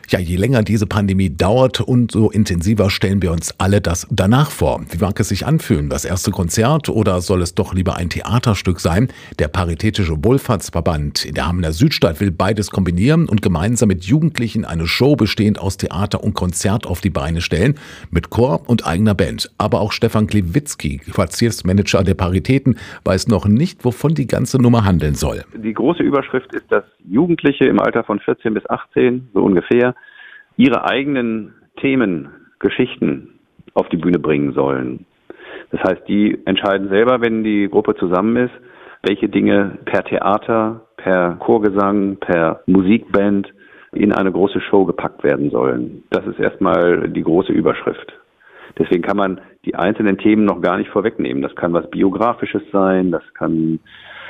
Ja, je länger diese Pandemie dauert, umso intensiver stellen wir uns alle das danach vor. Wie mag es sich anfühlen? Das erste Konzert oder soll es doch lieber ein Theaterstück sein? Der Paritätische Wohlfahrtsverband in der Hamelner Südstadt will beides kombinieren und gemeinsam mit Jugendlichen eine Show bestehend aus Theater und Konzert auf die Beine stellen, mit Chor und eigener Band. Aber auch Stefan Klewitzki, Quartiersmanager der Paritäten, weiß noch nicht, wovon die ganze Nummer handeln soll. Die große Überschrift ist, dass Jugendliche im Alter von 14 bis 18, so ungefähr, ihre eigenen Themen, Geschichten auf die Bühne bringen sollen. Das heißt, die entscheiden selber, wenn die Gruppe zusammen ist, welche Dinge per Theater, per Chorgesang, per Musikband in eine große Show gepackt werden sollen. Das ist erstmal die große Überschrift. Deswegen kann man die einzelnen Themen noch gar nicht vorwegnehmen. Das kann was Biografisches sein, das kann,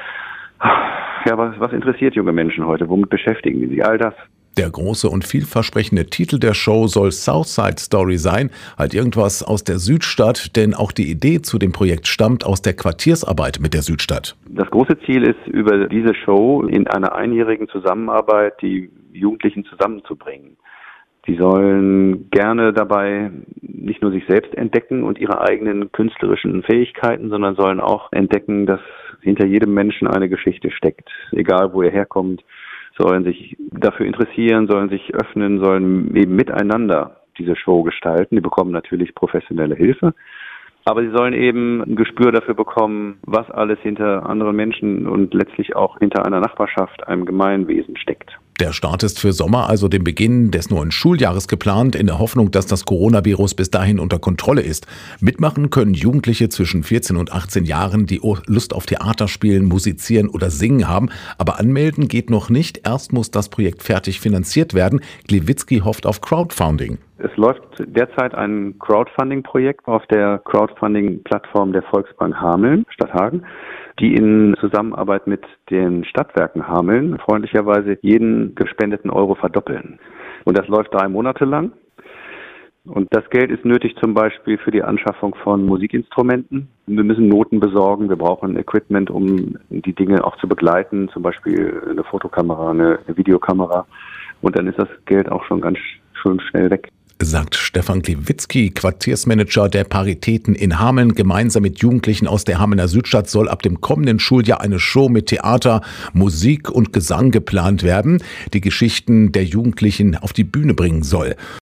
ja, was interessiert junge Menschen heute? Womit beschäftigen die sich? All das. Der große und vielversprechende Titel der Show soll Southside Story sein, halt irgendwas aus der Südstadt, denn auch die Idee zu dem Projekt stammt aus der Quartiersarbeit mit der Südstadt. Das große Ziel ist, über diese Show in einer einjährigen Zusammenarbeit die Jugendlichen zusammenzubringen. Die sollen gerne dabei nicht nur sich selbst entdecken und ihre eigenen künstlerischen Fähigkeiten, sondern sollen auch entdecken, dass hinter jedem Menschen eine Geschichte steckt, egal wo er herkommt. Sollen sich dafür interessieren, sollen sich öffnen, sollen eben miteinander diese Show gestalten. Die bekommen natürlich professionelle Hilfe, aber sie sollen eben ein Gespür dafür bekommen, was alles hinter anderen Menschen und letztlich auch hinter einer Nachbarschaft, einem Gemeinwesen steckt. Der Start ist für Sommer, also den Beginn des neuen Schuljahres geplant, in der Hoffnung, dass das Coronavirus bis dahin unter Kontrolle ist. Mitmachen können Jugendliche zwischen 14 und 18 Jahren, die Lust auf Theater spielen, musizieren oder singen haben. Aber anmelden geht noch nicht. Erst muss das Projekt fertig finanziert werden. Klewitzki hofft auf Crowdfunding. Es läuft derzeit ein Crowdfunding-Projekt auf der Crowdfunding-Plattform der Volksbank Hameln, Stadthagen, die in Zusammenarbeit mit den Stadtwerken Hameln freundlicherweise jeden gespendeten Euro verdoppeln. Und das läuft 3 Monate lang. Und das Geld ist nötig zum Beispiel für die Anschaffung von Musikinstrumenten. Wir müssen Noten besorgen, wir brauchen Equipment, um die Dinge auch zu begleiten, zum Beispiel eine Fotokamera, eine Videokamera. Und dann ist das Geld auch schon ganz schön schnell weg. Sagt Stefan Klewitzki, Quartiersmanager der Paritäten in Hameln. Gemeinsam mit Jugendlichen aus der Hamelner Südstadt soll ab dem kommenden Schuljahr eine Show mit Theater, Musik und Gesang geplant werden, die Geschichten der Jugendlichen auf die Bühne bringen soll.